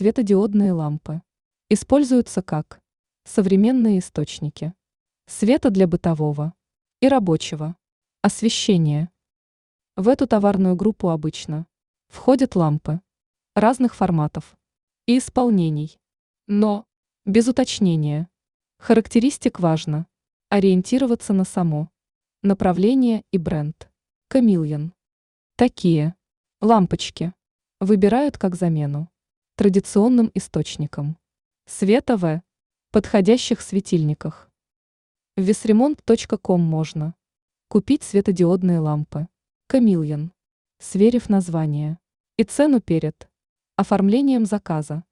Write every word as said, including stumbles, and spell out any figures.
Светодиодные лампы используются как современные источники света для бытового и рабочего освещения. В эту товарную группу обычно входят лампы разных форматов и исполнений, но без уточнения характеристик важно ориентироваться на само направление и бренд. Камильон. Такие лампочки выбирают как замену традиционным источникам света в подходящих светильниках. В весремонт точка ком можно купить светодиодные лампы Камильон, сверив название и цену перед оформлением заказа.